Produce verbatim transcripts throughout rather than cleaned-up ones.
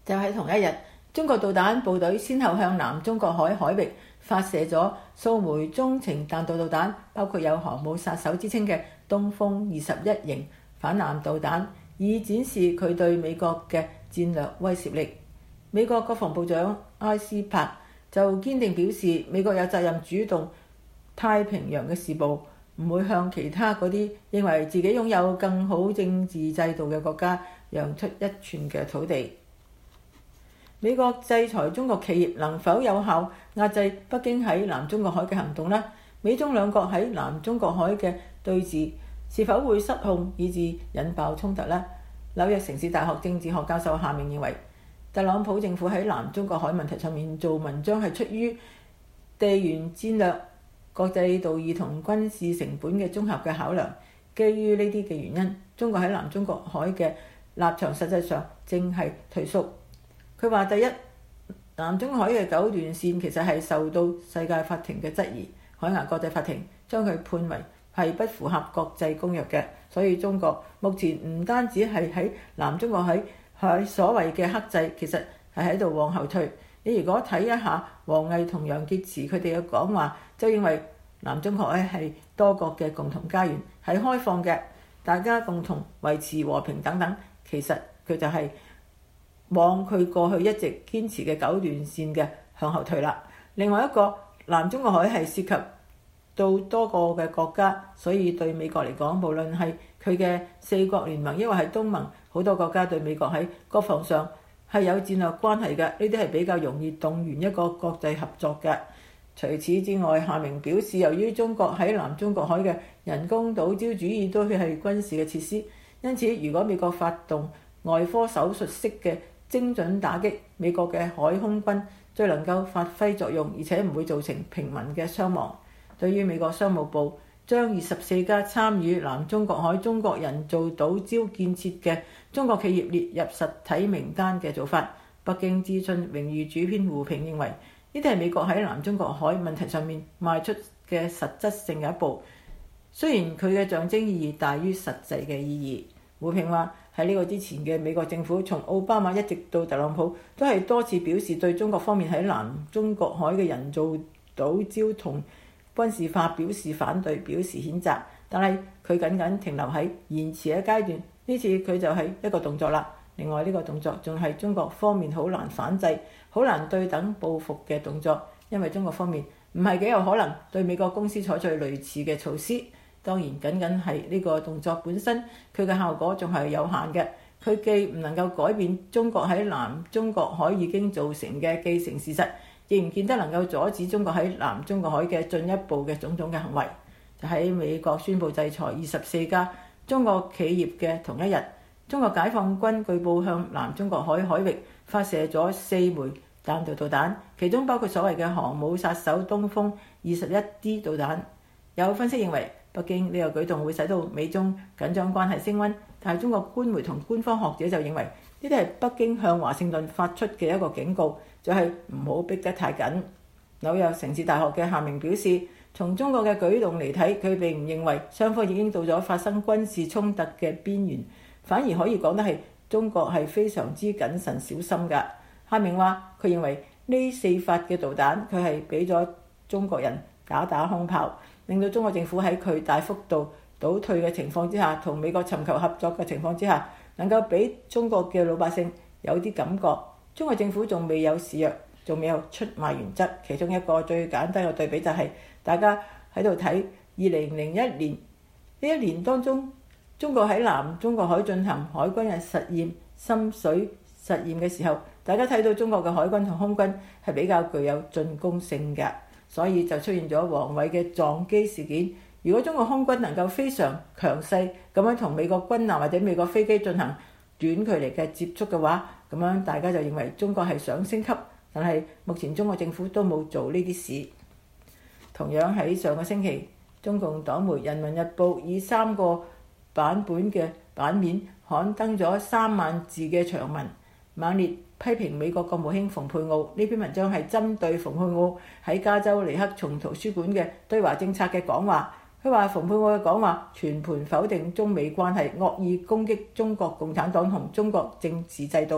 就喺同一日，中國導彈部隊先後向南中國海海域發射咗數枚中程彈道導彈，包括有航母殺手之稱嘅東風二十一型反艦導彈，以展示佢對美國嘅戰略威懾力。美國國防部長埃斯珀就堅定表示，美國有責任主動太平洋嘅事務，唔會向其他嗰啲認為自己擁有更好政治制度嘅國家讓出一寸嘅土地。美國制裁中國企業能否有效壓制北京喺南中國海嘅行動呢？美中兩國喺南中國海嘅對峙是否會失控以致引爆衝突呢？紐約城市大學政治學教授夏明認為，特朗普政府喺南中國海問題上面做文章係出於地緣戰略、國際道義同軍事成本嘅綜合嘅考量。基於呢啲嘅原因，中國喺南中國海嘅立場實際上正係退縮。佢話：第一，南中國海嘅九段線其實係受到世界法庭嘅質疑，海牙國際法庭將佢判為係不符合國際公約嘅，所以中國目前唔單止係喺南中國海喺所謂嘅克制，其實係喺度往後退。你如果睇一下王毅同楊潔篪佢哋嘅講話，就認為南中國海係多國嘅共同家園，係開放嘅，大家共同維持和平等等。其實佢就係往佢過去一直堅持嘅九段線嘅向後退啦。另外一個，南中國海係涉及到多個嘅國家，所以對美國嚟講，無論係佢嘅四國聯盟，抑或係東盟，好多國家對美國喺國防上係有戰略關係嘅，呢啲係比較容易動員一個國際合作嘅。除此之外，夏明表示，由於中國喺南中國海嘅人工島礁主要都係軍事嘅設施，因此如果美國發動外科手術式嘅精準打擊，美國嘅海空軍最能夠發揮作用，而且唔會造成平民嘅傷亡。對於美國商務部將二十四家參與南中國海中國人造島礁建設嘅中國企業列入實體名單嘅做法，北京資訊榮譽主編胡平認為，呢啲係美國喺南中國海問題上面邁出嘅實質性嘅一步，雖然佢嘅象徵意義大於實際嘅意義。胡平話，喺呢個之前嘅美國政府，從奧巴馬一直到特朗普，都係多次表示對中國方面喺南中國海嘅人造島礁同軍事化表示反對，表示譴責，但係佢僅僅停留喺言辭嘅階段。呢次佢就係一個動作啦。另外呢個動作仲係中國方面好難反制、好難對等報復嘅動作，因為中國方面唔係幾有可能對美國公司採取類似嘅措施。當然，僅僅係呢個動作本身，佢嘅效果仲係有限嘅。佢既唔能夠改變中國喺南中國海已經造成嘅既成事實，亦唔見得能夠阻止中國喺南中國海嘅進一步嘅種種嘅行為。就喺美國宣布制裁二十四家中國企業嘅同一日，中國解放軍據報向南中國海海域發射咗四枚彈道導彈，其中包括所謂嘅航母殺手東風二十一 D 導彈。有分析認為，北京呢個舉動會使到美中緊張關係升溫，但係中國官媒同官方學者就認為呢啲係北京向華盛頓發出嘅一個警告，就係唔好逼得太緊。紐約城市大學嘅夏明表示，從中國嘅舉動嚟睇，佢並唔認為雙方已經到咗發生軍事衝突嘅邊緣，反而可以講得係中國係非常之謹慎小心㗎。夏明話，佢認為呢四發嘅導彈佢係俾咗中國人打打空炮，令到中國政府喺佢大幅度倒退嘅情況之下，同美國尋求合作嘅情況之下，能夠俾中國嘅老百姓有啲感覺，中國政府仲未有示弱，仲未有出賣原則。其中一個最簡單嘅對比就係、是、大家喺度睇二零零一年呢一年當中，中國喺南中國海進行海軍嘅實驗深水實驗嘅時候，大家睇到中國嘅海軍同空軍係比較具有進攻性嘅，所以就出現咗王偉嘅撞機事件。如果中國空軍能夠非常強勢咁樣同美國軍艦或者美國飛機進行短距離嘅接觸嘅話，咁樣大家就認為中國係想升級，但係目前中國政府都冇做呢啲事。同樣喺上個星期，中共黨媒《人民日報》以三個版本嘅版面刊登咗三萬字嘅長文，猛烈批評美國國務卿蓬佩奧。呢篇文章係針對蓬佩奧喺加州尼克松圖書館嘅對華政策嘅講話。佢話蓬佩奧嘅講話全盤否定中美關係，惡意攻擊中國共產黨同中國政治制度，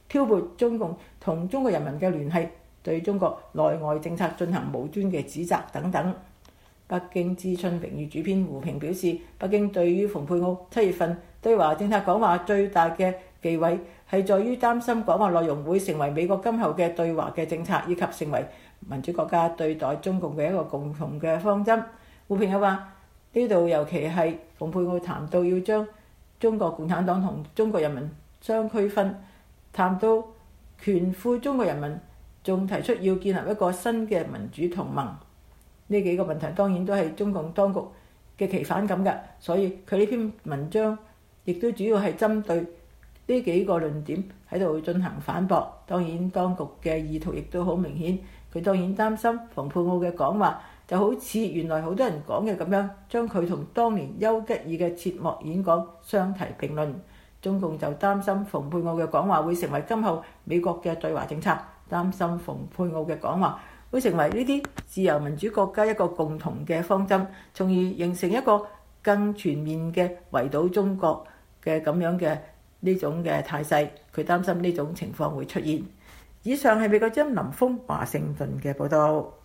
挑撥中共同中國人民嘅聯繫，對中國內外政策進行無端嘅指責等等。北京知春榮譽主編胡平表示，北京對於蓬佩奧七月份對華政策講話最大嘅忌諱係在於擔心講話內容會成為美國今後嘅對華嘅政策，以及成為民主國家對待中共嘅一個共同嘅方針。胡平又話，呢度尤其係蓬佩奧談到要將中國共產黨同中國人民相區分，談到權富中國人民，仲提出要建立一個新嘅民主同盟。呢幾個問題當然都係中共當局極其反感嘅，所以佢呢篇文章亦都主要係針對呢幾個論點喺度進行反駁。當然當局嘅意圖亦都好明顯，佢當然擔心蓬佩奧嘅講話就好似原來好多人講嘅咁樣，將佢同當年丘吉爾嘅切莫演講相提並論。中共就擔心蓬佩奧嘅講話會成為今後美國嘅對華政策，擔心蓬佩奧嘅講話會成為呢啲自由民主國家一個共同嘅方針，從而形成一個更全面嘅圍堵中國嘅咁樣嘅呢種嘅態勢。佢擔心呢種情況會出現。以上係美國之音林峰華盛頓嘅報導。